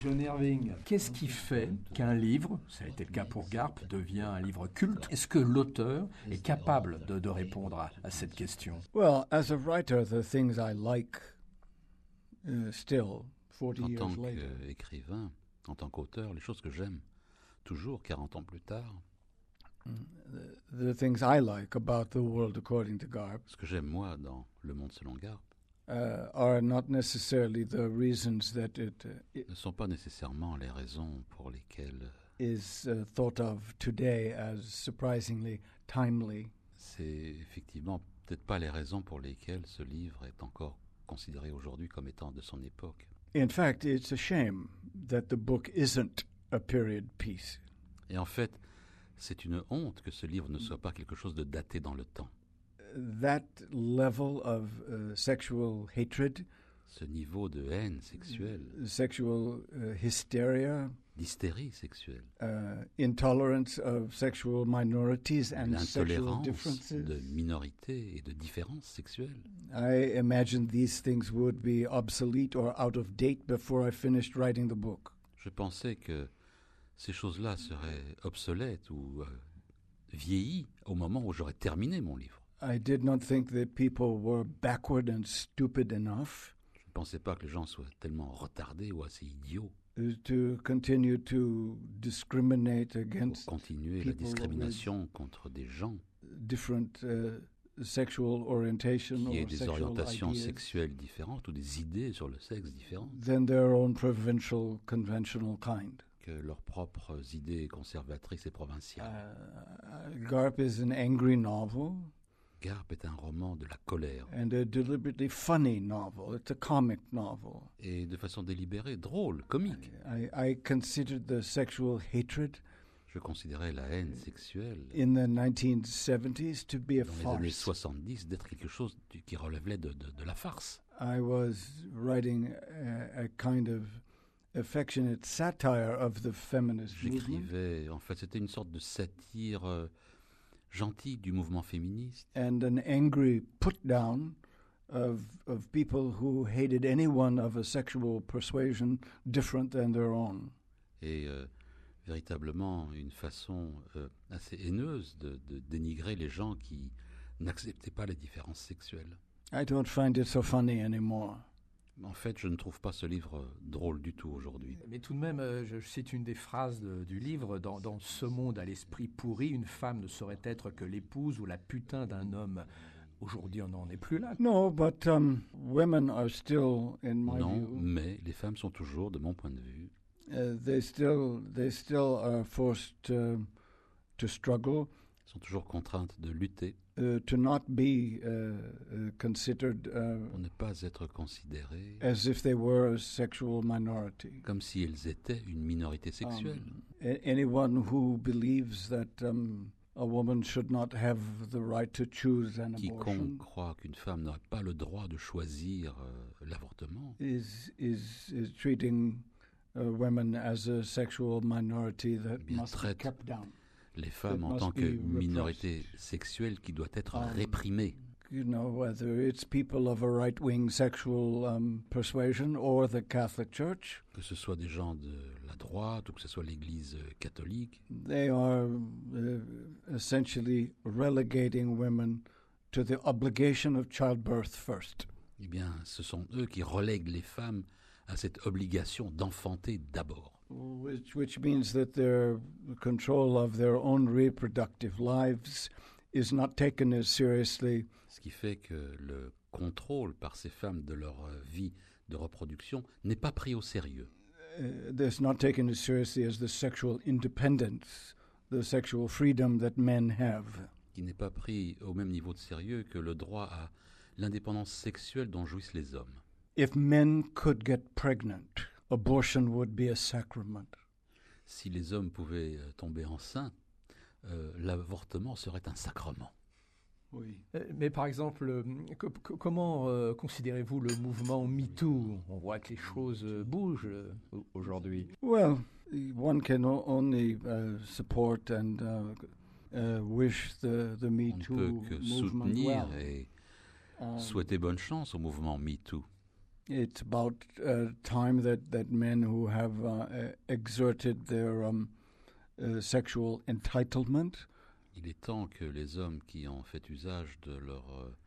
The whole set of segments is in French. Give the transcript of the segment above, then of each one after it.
John Irving, qu'est-ce qui fait qu'un livre, ça a été le cas pour Garp, devient un livre culte? Est-ce que l'auteur est capable de répondre à cette question? Well, as a writer, the things I like still, 40 En years tant later. qu'écrivain, en tant qu'auteur, les choses que j'aime, toujours 40 ans plus tard, The things I like about the world according to Garp ce que j'aime moi dans Le Monde selon Garp, are not necessarily the reasons that it ne sont pas nécessairement les raisons pour lesquelles is thought of today as surprisingly timely. c'est effectivement peut-être pas les raisons pour lesquelles ce livre est encore considéré aujourd'hui comme étant de son époque. In fact, it's a shame that the book isn't a period piece. Et en fait, c'est une honte que ce livre ne soit pas quelque chose de daté dans le temps. That level of sexual hatred, Ce niveau de haine sexuelle, sexual hysteria, d'hystérie sexuelle, intolerance of sexual minorities and sexual l'intolérance differences. de minorités et de différences sexuelles. I imagine these things would be obsolete or out of date before I finished writing the book. Je pensais que ces choses-là seraient obsolètes ou vieillies au moment où j'aurais terminé mon livre. I did not think that people were backward and stupid enough Je ne pensais pas que les gens soient tellement retardés ou assez idiots to continue to discriminate pour against continuer la people discrimination contre des gens different sexual orientation qui aient or des sexual orientations ideas sexuelles différentes ou des idées sur le sexe différentes than their own provincial, conventional kind. que leurs propres idées conservatrices et provinciales. Garp is an angry novel Garp est un roman de la colère and a deliberately funny novel. It's a comic novel. et de façon délibérée, drôle, comique. I considered the sexual hatred Je considérais la haine sexuelle in the 1970s to be a dans les années farce. 70 d'être quelque chose qui relevait de la farce. I was writing a kind of affectionate satire of the feminist movement. J'écrivais, en fait, c'était une sorte de satire gentille du mouvement féministe And an angry put down of people who hated anyone of a sexual persuasion different than their own. et véritablement une façon assez haineuse de dénigrer les gens qui n'acceptaient pas les différences sexuelles. I don't find it so funny anymore. En fait, je ne trouve pas ce livre drôle du tout aujourd'hui. Mais tout de même, je cite une des phrases du livre, dans ce monde à l'esprit pourri, une femme ne saurait être que l'épouse ou la putain d'un homme. Aujourd'hui, on n'en est plus là. No, but women are still, in my Non, view, mais les femmes sont toujours, de mon point de vue, they still are forced to struggle, sont toujours contraintes de lutter to not be considered pour ne pas être considérées as if they were a sexual minority. comme si elles étaient une minorité sexuelle. Anyone who believes that a woman should not have the right to choose an abortion Quiconque croit qu'une femme n'aurait pas le droit de choisir l'avortement is treating women as a sexual minority that bien must be traite kept down. les femmes en must tant be que repressed. minorité sexuelle qui doit être réprimée. You know, whether it's people of a right-wing sexual persuasion or the Catholic Church, Que ce soit des gens de la droite ou que ce soit l'Église catholique, they are essentially relegating women to the obligation of childbirth first. eh bien, ce sont eux qui relèguent les femmes à cette obligation d'enfanter d'abord. Which means that their control of their own reproductive lives is not taken as seriously Ce qui fait que le contrôle par ces femmes de leur vie de reproduction n'est pas pris au sérieux. It's not taken as seriously as the sexual independence, the sexual freedom that men have. Qui n'est pas pris au même niveau de sérieux que le droit à l'indépendance sexuelle dont jouissent les hommes. If men could get pregnant, abortion would be a sacrament. Si les hommes pouvaient tomber enceints, l'avortement serait un sacrement. Oui. Mais par exemple, comment considérez-vous le mouvement MeToo? On voit que les choses bougent aujourd'hui. Well, one can only support and wish the Me On ne Too peut que movement soutenir well. et souhaiter bonne chance au mouvement MeToo. It's about time that men who have exerted their sexual entitlement. Il est temps que les hommes qui ont fait usage de leur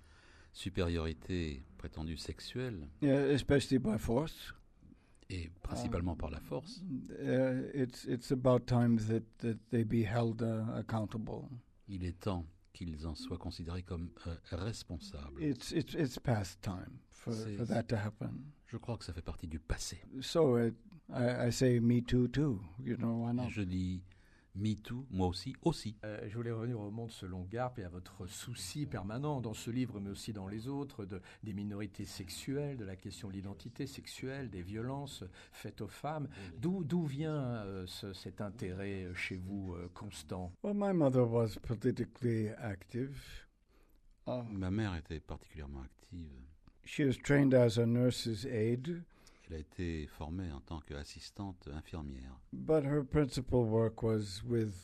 supériorité prétendue sexuelle, Especially by force. et principalement par la force, It's about time that they be held accountable. il est temps qu'ils en soient considérés comme responsables. It's past time for that to happen. Je crois que ça fait partie du passé. So I say me too. You know, why not? Je dis Me Too, moi aussi. Je voulais revenir au monde selon Garp et à votre souci permanent dans ce livre, mais aussi dans les autres, des minorités sexuelles, de la question de l'identité sexuelle, des violences faites aux femmes. D'où vient cet intérêt chez vous constant? Well, my mother was politically active. Ma mère était particulièrement active. She was trained as a nurse's aide, Elle a été formée en tant qu'assistante infirmière. but her principal work was with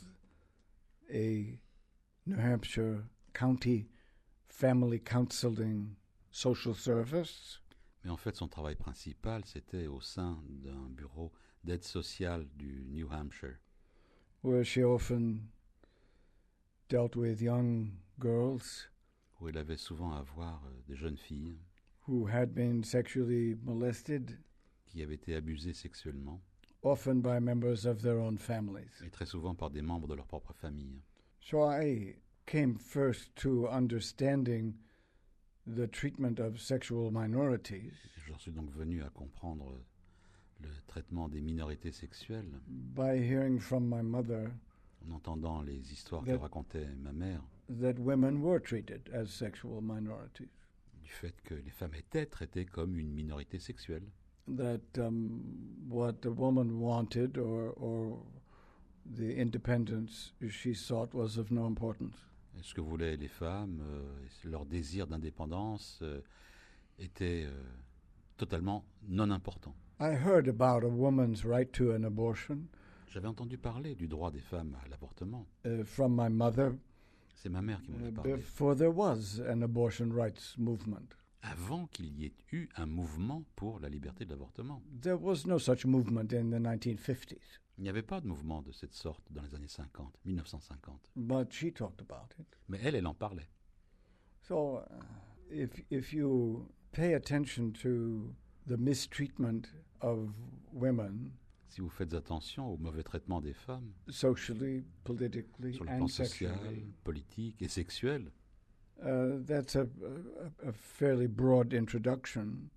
a New Hampshire County Family Counseling Social Service. Mais en fait, son travail principal, c'était au sein d'un bureau d'aide sociale du New Hampshire, Where she often dealt with young girls où elle avait souvent à voir des jeunes filles who had been sexually molested, qui avaient été abusées sexuellement, often by members of their own families. et très souvent par des membres de leur propre famille. So I came first to understanding the treatment of sexual minorities J'en suis donc venu à comprendre le traitement des minorités sexuelles by hearing from my mother en entendant les histoires que That- racontait ma mère that women were treated as sexual minorities. du fait que les femmes étaient traitées comme une minorité sexuelle. That what the woman wanted or the independence she sought was of no importance. Et ce que voulaient les femmes, leur désir d'indépendance était totalement non important. I heard about a woman's right to an abortion J'avais entendu parler du droit des femmes à l'avortement. from my mother C'est ma mère qui m'en a parlé. before there was an abortion rights movement. Avant qu'il y ait eu un mouvement pour la liberté de l'avortement. There was no such movement in the 1950s, Il n'y avait pas de mouvement de cette sorte dans les années 50, 1950. but she talked about it. Mais elle en parlait. So if you pay attention to the mistreatment of women Si vous faites attention au mauvais traitement des femmes, socially, politically, sur le and plan social, sexually, politique et sexuel, that's a fairly broad introduction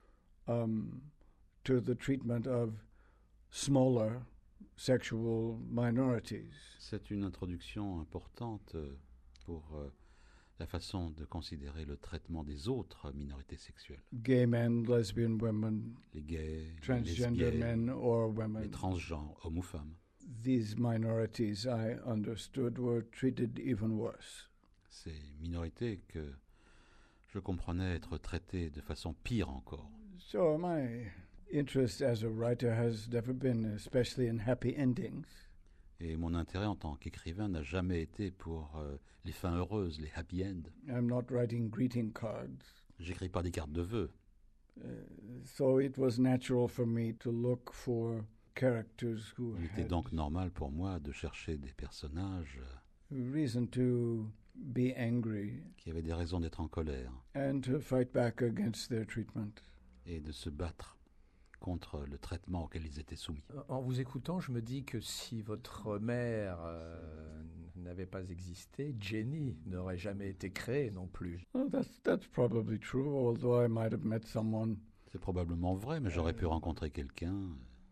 to the treatment of smaller sexual minorities. c'est une introduction importante pour la façon de considérer le traitement des autres minorités sexuelles. Gay men, lesbian women, Les gays, les transgender lesbiennes, men or les women. transgenres, hommes ou femmes. These minorities, I understood, were treated even worse. Ces minorités que je comprenais être traitées de façon pire encore. So my interest as a writer has never been especially in happy endings. Et mon intérêt en tant qu'écrivain n'a jamais été pour les fins heureuses, les happy end. I'm not writing greeting cards. J'écris pas des cartes de vœux. So it was natural for me to look for characters who Il était had donc normal pour moi de chercher des personnages reason to be angry qui avaient des raisons d'être en colère and to fight back against their treatment. et de se battre contre le traitement auquel ils étaient soumis. En vous écoutant, je me dis que si votre mère n'avait pas existé, Jenny n'aurait jamais été créée non plus. Oh, that's probably true, although I might have met someone. C'est probablement vrai, mais j'aurais pu rencontrer quelqu'un.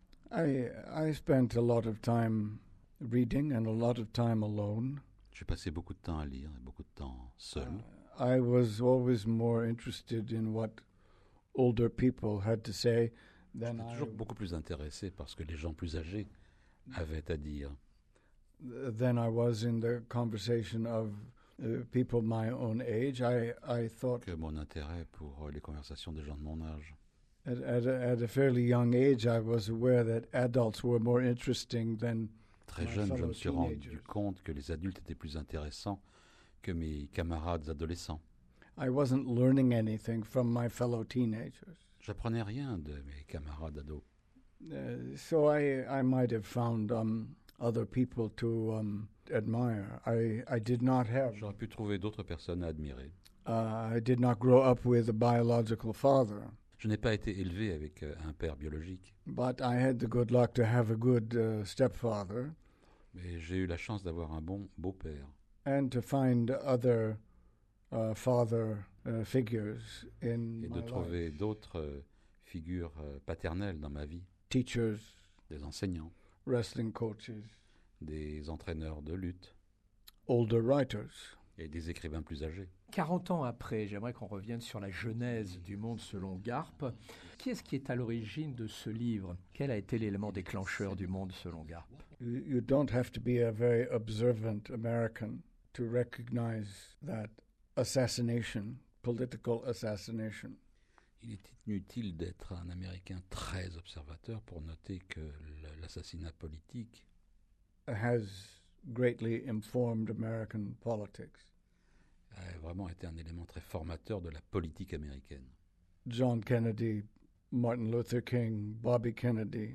I spent a lot of time reading and a lot of time alone. J'ai passé beaucoup de temps à lire et beaucoup de temps seul. I was always more interested in what older people had to say than J'étais I, toujours beaucoup plus intéressé par ce que les gens plus âgés avaient à dire than I was in the conversation of people my own age. I thought que mon intérêt pour les conversations des gens de mon âge. at a fairly young age, I was aware that adults were more interesting than Très My jeune, je fellow me suis rendu teenagers. compte que les adultes étaient plus intéressants que mes camarades adolescents. I wasn't learning anything from my fellow teenagers. J'apprenais rien de mes camarades ados. So I might have found other people to admire. I did not have. J'aurais pu trouver d'autres personnes à admirer. I did not grow up with a biological father, Je n'ai pas été élevé avec un père biologique, but I had the good luck to have a good stepfather mais j'ai eu la chance d'avoir un bon beau-père and to find other father figures in et my de trouver life. d'autres figures paternelles dans ma vie, Teachers, des enseignants, wrestling coaches, des entraîneurs de lutte older writers. et des écrivains plus âgés. 40 ans après, j'aimerais qu'on revienne sur la genèse du monde selon Garp. Qui est-ce qui est à l'origine de ce livre? Quel a été l'élément déclencheur du monde selon Garp? You don't have to be a very observant American to recognize that assassination, political assassination, Il est inutile d'être un Américain très observateur pour noter que l'assassinat politique has greatly informed American politics. a vraiment été un élément très formateur de la politique américaine. John Kennedy, Martin Luther King, Bobby Kennedy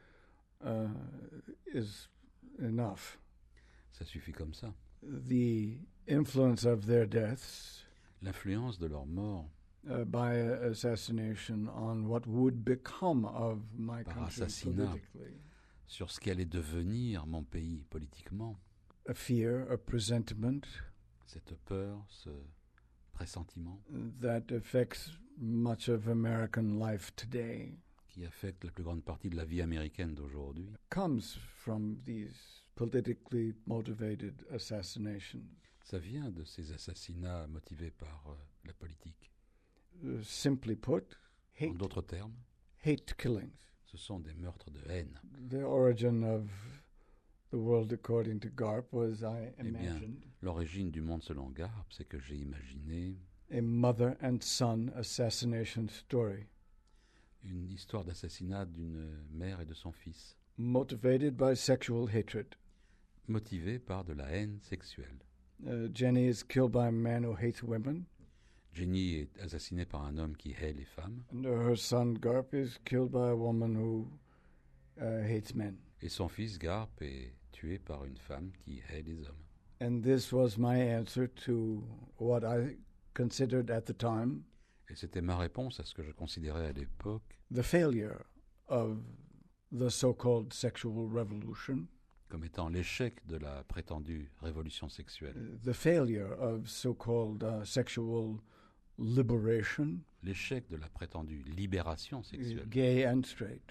is enough. Ça suffit comme ça. The influence of their deaths L'influence de leur mort by assassination on what would become of my Par country assassinat. politically. sur ce qu'allait devenir mon pays politiquement, A fear, a presentiment cette peur, ce pressentiment that affects much of American life today qui affecte la plus grande partie de la vie américaine d'aujourd'hui, comes from these politically motivated assassinations. ça vient de ces assassinats motivés par la politique. Simply put, En d'autres termes, hate killings. ce sont des meurtres de haine. The origin of the world according to Garp was, I Eh bien, imagined, l'origine du monde selon Garp, c'est que j'ai imaginé a mother and son assassination story, une histoire d'assassinat d'une mère et de son fils, motivated by sexual hatred. motivée par de la haine sexuelle. Jenny is killed by a man who hates women, Jenny est assassinée par un homme qui hait les femmes, and her son Garp is killed by a woman who hates men. et son fils Garp est tué par une femme qui hait les hommes. And this was my answer to what I considered at the time Et c'était ma réponse à ce que je considérais à l'époque the failure of the so-called sexual revolution, comme étant l'échec de la prétendue révolution sexuelle, the failure of so-called sexual liberation, l'échec de la prétendue libération sexuelle, gay and straight.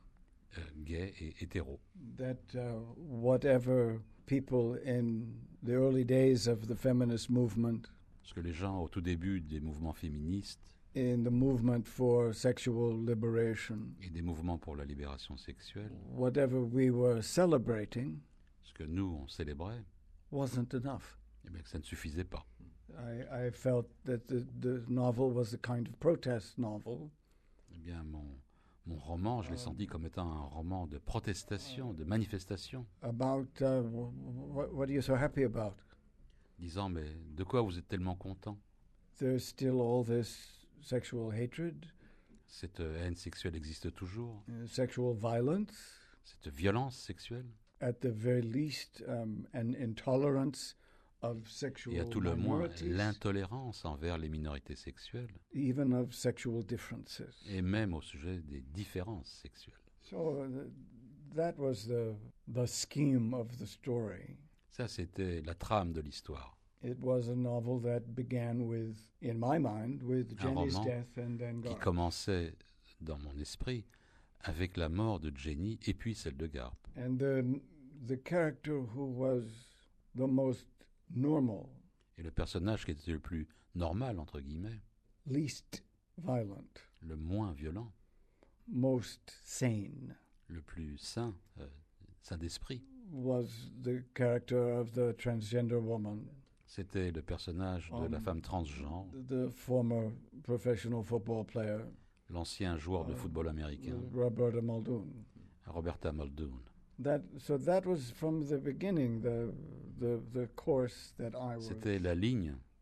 gay et hétéro. That whatever people in the early days of the feminist movement, Parce que les gens, au tout début des mouvements féministes in the movement for sexual liberation, et des mouvements pour la libération sexuelle, whatever we were celebrating ce que nous, on célébrait, wasn't enough. eh bien, que ça ne suffisait pas. I felt that the novel was a kind of protest novel, Eh bien, mon roman, je l'ai senti comme étant un roman de protestation, de manifestation, about what are you so happy about? disant, mais de quoi vous êtes tellement content? There's still all this sexual hatred, Cette haine sexuelle existe toujours, sexual violence, cette violence sexuelle, at the very least, an intolerance of sexual et à tout le moins minorities, l'intolérance envers les minorités sexuelles, even of sexual differences. et même au sujet des différences sexuelles. So that was the scheme of the story. Ça, c'était la trame de l'histoire. It was a novel that began with, in my mind, with Un Jenny's roman death and then qui Garp. commençait dans mon esprit avec la mort de Jenny et puis celle de Garp. And the character who was the most normal, Et le personnage qui était le plus normal, entre guillemets, least violent, le moins violent, most sane, le plus sain, sain d'esprit, was the character of the transgender woman, c'était le personnage de la femme transgenre, the former professional football player, l'ancien joueur de football américain, Roberta Muldoon. Roberta Muldoon. So that was from the beginning the course that I was C'était la ligne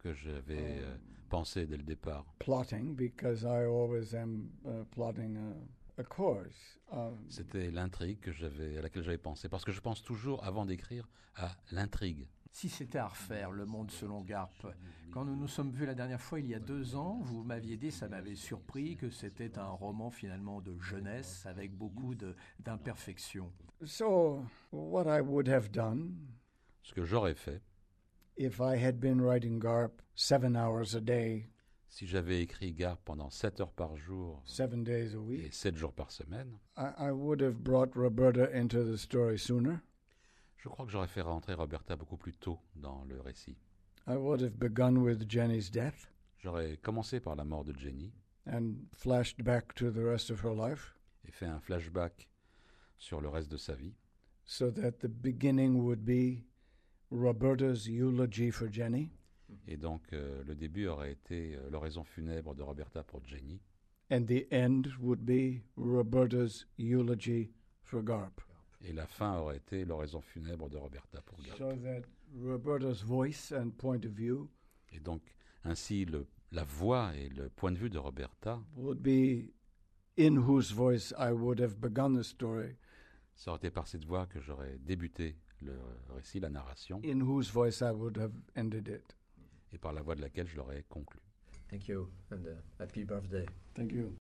que j'avais pensé dès le départ. plotting, because I always am plotting a course. C'était l'intrigue à laquelle j'avais pensé, parce que je pense toujours, avant d'écrire, à l'intrigue. Si c'était à refaire, Le Monde selon Garp, quand nous nous sommes vus la dernière fois, il y a 2 ans, vous m'aviez dit, ça m'avait surpris, que c'était un roman finalement de jeunesse avec beaucoup d'imperfections. So, what I would have done Ce que j'aurais fait, if I had been writing Garp 7 hours a day, si j'avais écrit Garp pendant 7 heures par jour 7 days a et week, 7 jours par semaine, I would have brought Roberta into the story sooner. je crois que j'aurais fait rentrer Roberta beaucoup plus tôt dans le récit. I would have begun with Jenny's death J'aurais commencé par la mort de Jenny and flashed back to the rest of her life, et fait un flashback sur le reste de sa vie, so that the beginning would be Roberta's eulogy for Jenny, et donc le début aurait été l'oraison funèbre de Roberta pour Jenny, and the end would be Roberta's eulogy for Garp. et la fin aurait été l'oraison funèbre de Roberta pour Garp. So that Roberta's voice and point of view Et donc ainsi la voix et le point de vue de Roberta, would be in whose voice I would have begun the story, ça aurait été par cette voix que j'aurais débuté le récit, la narration, in whose voice I would have ended it. et par la voix de laquelle je l'aurais conclu. Thank you, and happy birthday. Thank you.